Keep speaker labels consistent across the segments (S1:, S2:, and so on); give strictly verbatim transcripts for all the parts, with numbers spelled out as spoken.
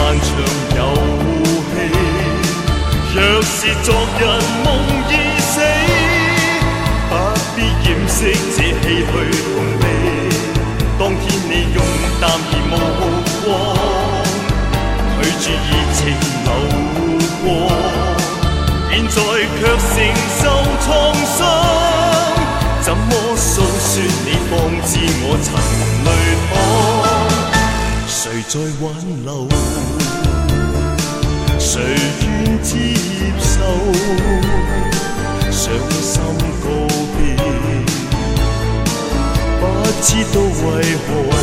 S1: 漫長遊戲。若是昨日夢已死，不必掩飾這唏噓痛悲。當天你用淡而無光，拒絕熱情流過，現在卻承受創傷。怎麼訴說你放置我曾淚淌？誰在挽留？誰願接受？傷心告別，不知道為何。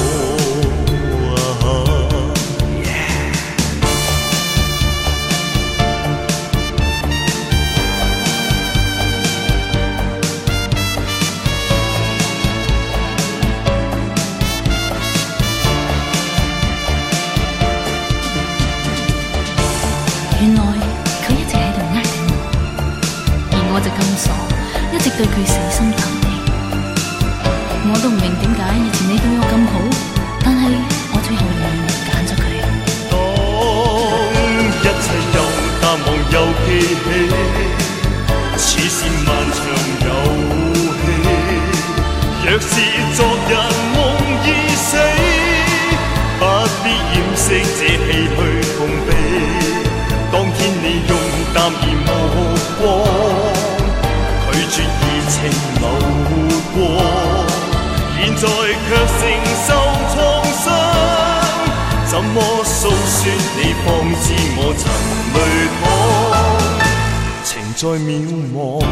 S2: 原來佢一直喺度呃緊我，而我就咁傻，一直對佢死心塌地。我都唔明點解以前你對我咁好，但係我最後仍然揀咗佢。
S1: 當一切又淡忘又記起，似是漫長遊戲。若是昨日夢已死，不必掩飾這唏噓痛悲。當天你用淡而無光，拒絕熱情流過，現在卻承受創傷。怎麼訴說你放置我曾淚淌？情在渺茫，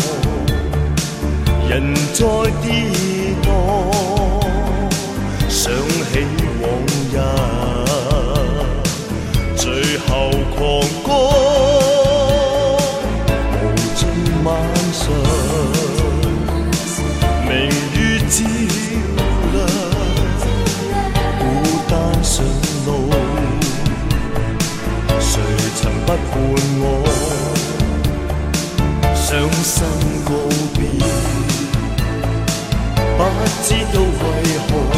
S1: 人在跌宕，想起往日。最後狂歌，無盡晚上，明月照亮，孤單上路，誰曾不伴我？傷心告別，不知道為何。